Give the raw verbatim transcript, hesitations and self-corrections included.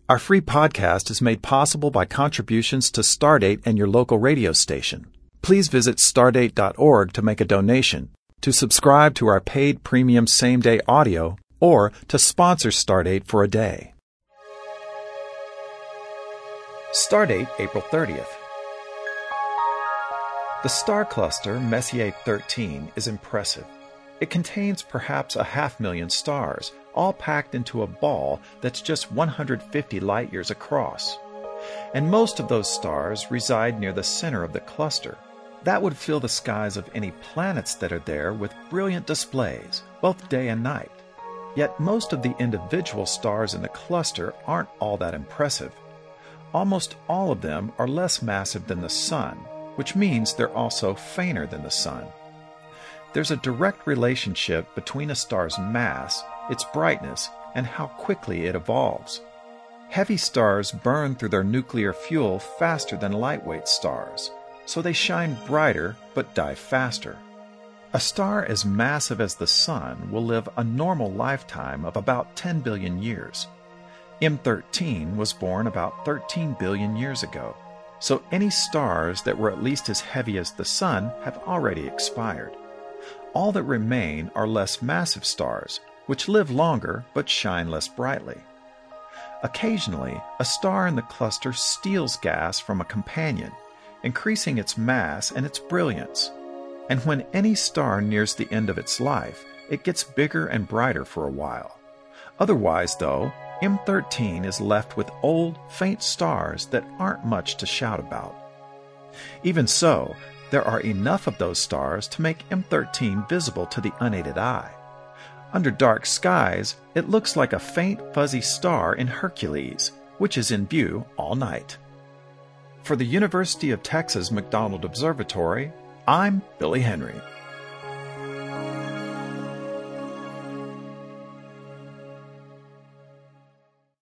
Our free podcast is made possible by contributions to Stardate and your local radio station. Please visit stardate dot org to make a donation, to subscribe to our paid premium same-day audio, or to sponsor Stardate for a day. Stardate, April thirtieth. The star cluster Messier thirteen is impressive. It contains perhaps a half million stars, all packed into a ball that's just one hundred fifty light-years across. And most of those stars reside near the center of the cluster. That would fill the skies of any planets that are there with brilliant displays, both day and night. Yet most of the individual stars in the cluster aren't all that impressive. Almost all of them are less massive than the Sun, which means they're also fainter than the Sun. There's a direct relationship between a star's mass, its brightness, and how quickly it evolves. Heavy stars burn through their nuclear fuel faster than lightweight stars, so they shine brighter but die faster. A star as massive as the Sun will live a normal lifetime of about ten billion years. M thirteen was born about thirteen billion years ago, so any stars that were at least as heavy as the Sun have already expired. All that remain are less massive stars, which live longer but shine less brightly. Occasionally, a star in the cluster steals gas from a companion, increasing its mass and its brilliance. And when any star nears the end of its life, it gets bigger and brighter for a while. Otherwise, though, M thirteen is left with old, faint stars that aren't much to shout about. Even so, there are enough of those stars to make M thirteen visible to the unaided eye. Under dark skies, it looks like a faint, fuzzy star in Hercules, which is in view all night. For the University of Texas McDonald Observatory, I'm Billy Henry.